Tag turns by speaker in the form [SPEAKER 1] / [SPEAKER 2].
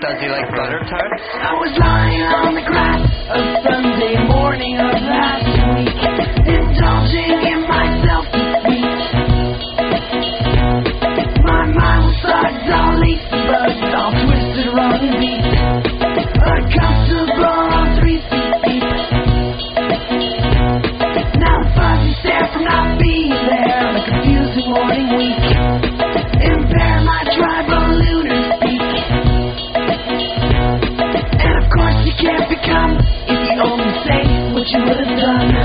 [SPEAKER 1] Does he like butter tarts?
[SPEAKER 2] I was lying on the grass a Sunday morning of last week, indulging in myself this week. My mind was thugged, all laced and bugged, all twisted, wrong and beat. Uncomfortable on 3 feet deep. Now the fuzzy stare from not being there on a confusing morning week. Impair my tribal lunar speak. And of course you can't become if you only say what you would have done.